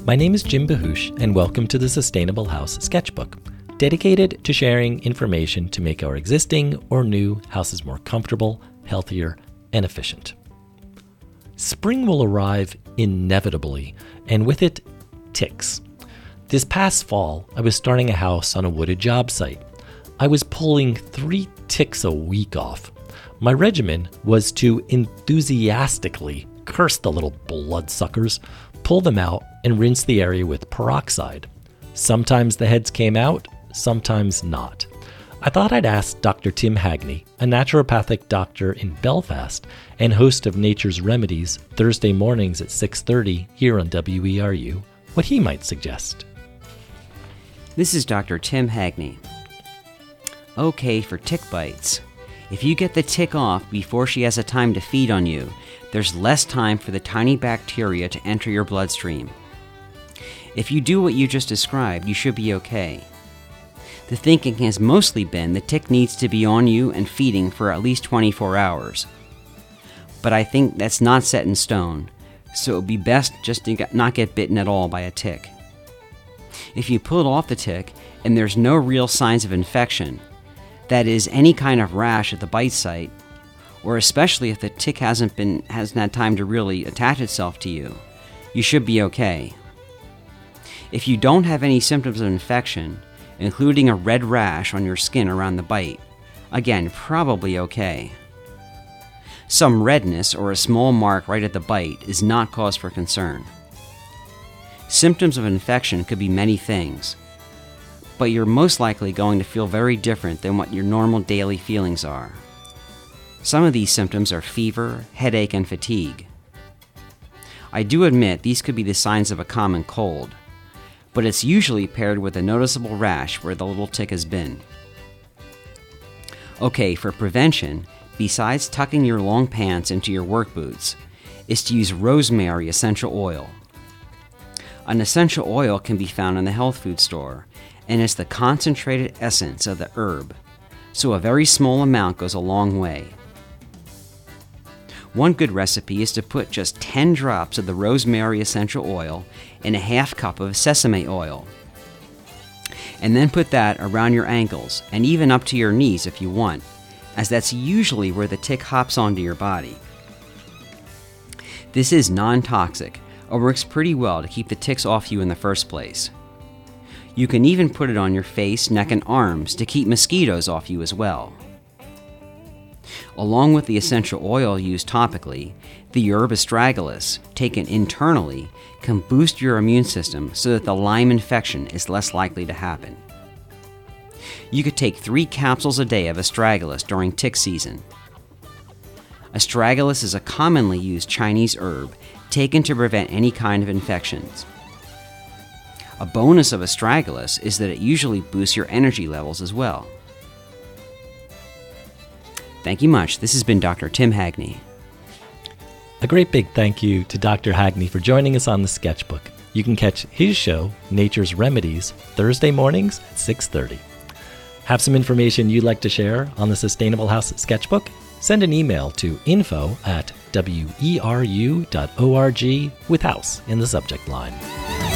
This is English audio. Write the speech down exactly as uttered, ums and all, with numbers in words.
My name is Jim Bahush, and welcome to the Sustainable House Sketchbook, dedicated to sharing information to make our existing or new houses more comfortable, healthier, and efficient. Spring will arrive inevitably, and with it, ticks. This past fall, I was starting a house on a wooded job site. I was pulling three ticks a week off. My regimen was to enthusiastically curse the little bloodsuckers, pull them out, and rinse the area with peroxide. Sometimes the heads came out, sometimes not. I thought I'd ask Doctor Tim Hagney, a naturopathic doctor in Belfast and host of Nature's Remedies Thursday mornings at six thirty here on W E R U, what he might suggest. This is Doctor Tim Hagney. Okay for tick bites. If you get the tick off before she has a time to feed on you, there's less time for the tiny bacteria to enter your bloodstream. If you do what you just described, you should be okay. The thinking has mostly been the tick needs to be on you and feeding for at least twenty-four hours. But I think that's not set in stone, so it would be best just to not get bitten at all by a tick. If you pull off the tick and there's no real signs of infection, that is, any kind of rash at the bite site, or especially if the tick hasn't been hasn't had time to really attach itself to you, you should be okay. If you don't have any symptoms of infection, including a red rash on your skin around the bite, again, probably okay. Some redness or a small mark right at the bite is not cause for concern. Symptoms of infection could be many things, but you're most likely going to feel very different than what your normal daily feelings are. Some of these symptoms are fever, headache, and fatigue. I do admit these could be the signs of a common cold, but it's usually paired with a noticeable rash where the little tick has been. Okay, for prevention, besides tucking your long pants into your work boots, is to use rosemary essential oil. An essential oil can be found in the health food store, and it's the concentrated essence of the herb, so a very small amount goes a long way. One good recipe is to put just ten drops of the rosemary essential oil in a half cup of sesame oil, and then put that around your ankles and even up to your knees if you want, as that's usually where the tick hops onto your body. This is non-toxic, and works pretty well to keep the ticks off you in the first place. You can even put it on your face, neck, and arms to keep mosquitoes off you as well. Along with the essential oil used topically, the herb astragalus, taken internally, can boost your immune system so that the Lyme infection is less likely to happen. You could take three capsules a day of astragalus during tick season. Astragalus is a commonly used Chinese herb taken to prevent any kind of infections. A bonus of astragalus is that it usually boosts your energy levels as well. Thank you much. This has been Doctor Tim Hagney. A great big thank you to Doctor Hagney for joining us on the Sketchbook. You can catch his show, Nature's Remedies, Thursday mornings at six thirty. Have some information you'd like to share on the Sustainable House Sketchbook? Send an email to info at weru dot org with house in the subject line.